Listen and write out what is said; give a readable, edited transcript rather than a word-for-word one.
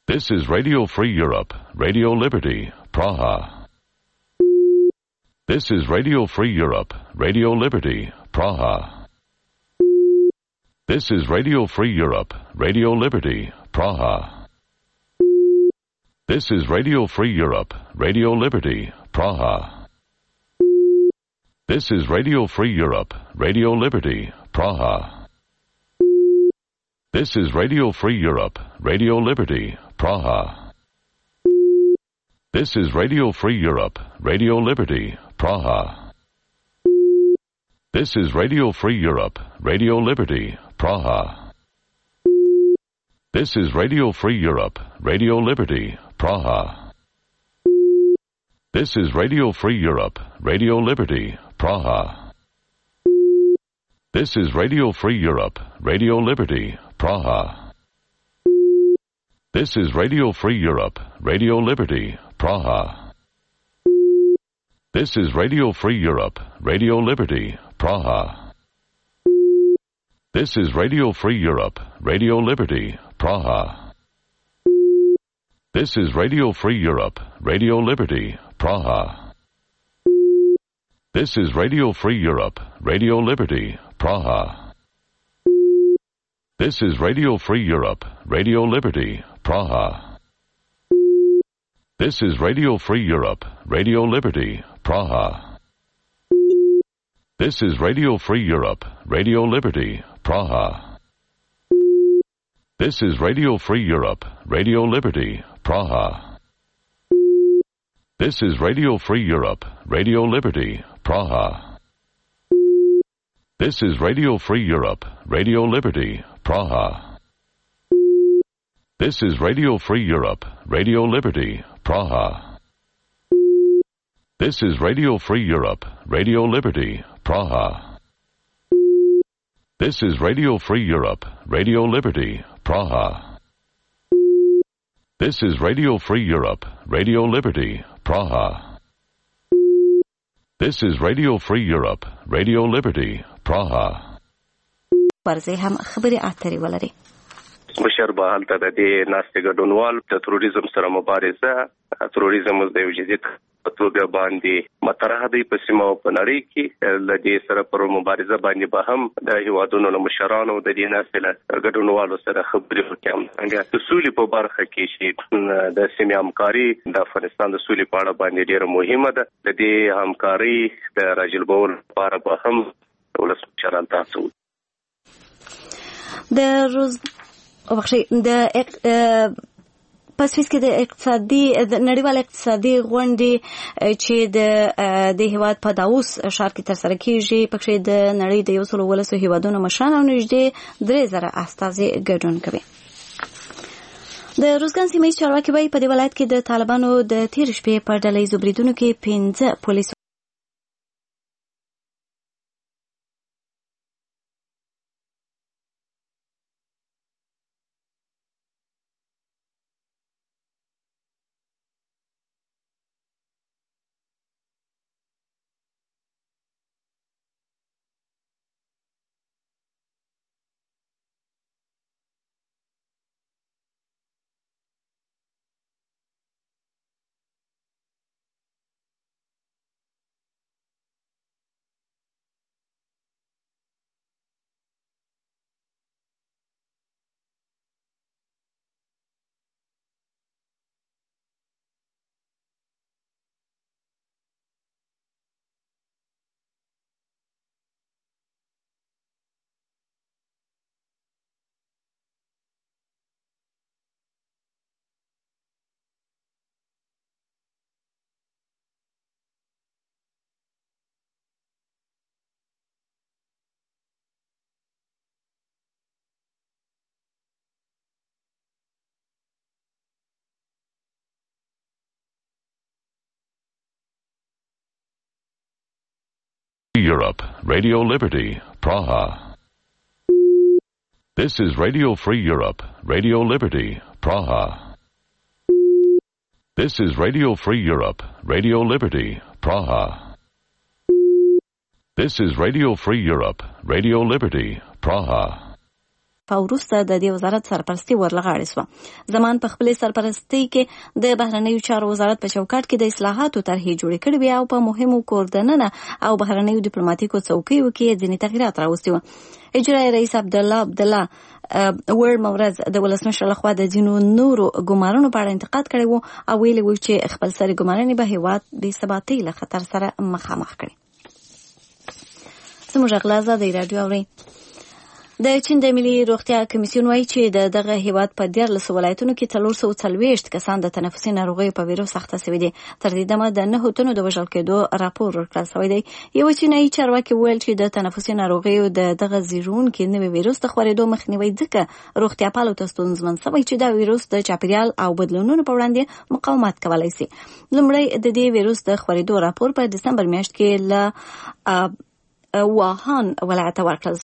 This is Radio Free Europe, Radio Liberty, Praha. This is Radio Free Europe, Radio Liberty, Praha. This is Radio Free Europe, Radio Liberty, Praha. This is Radio Free Europe, Radio Liberty, Praha. This is Radio Free Europe, Radio Liberty, Praha. This is Radio Free Europe, Radio Liberty, Praha. This is Radio Free Europe, Radio Liberty, Praha. This is Radio Free Europe, Radio Liberty, Praha. This is Radio Free Europe, Radio Liberty, Praha. This is Radio Free Europe, Radio Liberty, Praha. This is Radio Free Europe, Radio Liberty, Praha. This is Radio Free Europe, Radio Liberty, Praha. This is Radio Free Europe, Radio Liberty, Praha. This is Radio Free Europe, Radio Liberty, Praha. This is Radio Free Europe, Radio Liberty, Praha. This is Radio Free Europe, Radio Liberty, Praha. This is Radio Free Europe, Radio Liberty, Praha. This is Radio Free Europe, Radio Liberty, Praha. This is Radio Free Europe, Radio Liberty, Praha. This is Radio Free Europe, Radio Liberty, Praha. This is Radio Free Europe, Radio Liberty, Praha. This is Radio Free Europe, Radio Liberty, Praha. This is Radio Free Europe, Radio Liberty, Praha. This is Radio Free Europe, Radio Liberty, Praha. This is Radio Free Europe, Radio Liberty, Praha. This is Radio Free Europe, Radio Liberty, Praha. This is Radio Free Europe, Radio Liberty, Praha. ورځي هم خبري اترې ولري. بشر به هلته د دې ناستې ګډونوال د تروریزم سره مبارزه تروریزم د یو جدي توګه باندې مطرح دی په سیمه او په نړۍ کې د دې سره پر مبارزه باندې به هم د هیوادونو له مشرانو د دې ناستې له ګډونوالو سره خبرې وکړم. څنګه د سولې په برخه کې چې د سیمې همکاري د افغانستان د سولې په اړه باندې ډېره مهمه ده. د دې همکاري د راجلبولو لپاره به هم ولسمشران تاسو د پسفیس کې د نړیوال اقتصادي غونډې چې د هیواد په داووس ښار کې ترسره کیږي پکې د نړۍ د 110 هیوادونو مشران او نږدې 3000 استازي ګډون کوي. د روزګان سیمه ییز چارواکي وايي په دې ولایت کې د طالبانو د تیر شپې په ډلهییزو بریدونو کې 15 پولیس Europe, Radio Liberty, Praha. This is Radio Free Europe, Radio Liberty, Praha. This is Radio Free Europe, Radio Liberty, Praha. This is Radio Free Europe, Radio Liberty, Praha. په وروسته د دې وزارت سرپرستي ورلغاړې شوه. زمان په خپل سرپرستي کې د بهرنیو چارو وزارت په چوکاټ کې د اصلاحاتو طرحې جوړې کړې وې او په مهمو کوردننه او بهرنیو ډیپلوماټیکو څوکیو کې ځینې تغیرات راوستي وو. اجرایي رئیس عبدالله ورډ مورز د ولسمشر لخوا د ځینو نورو ګمارنو په اړه انتقاد کړی وو او ویلي وو چې خپلسري ګمارنې به هیواد بې ثباتۍ له خطر سره مخامخ کړي. زموږ غلا د رادیو اوري. د چین د ملي روغتیا کمیسیون وایي چې دغه هیواد په 14 ولایتونو کې 440 کسان د تنفسي ناروغیو په ویروس اخته شوي دي. تر دې دمه د 9 تنو د وژل کېدو راپور ورکړل شوی دی. یو چینایي چارواکي ویل چې د تنفسي ناروغیو دغه زیږونکي نوي ویروس د خورېدو مخنیوی ځکه روغتیاپالو ته ستونزمن شوی چې دا ویروس د چاپیریال او بدلونونو په وړاندې مقاومت کولی شي. لومړی د دې ویروس د خورېدو راپور په دسمبر میاشت کې له ووهان ولایت ورکړل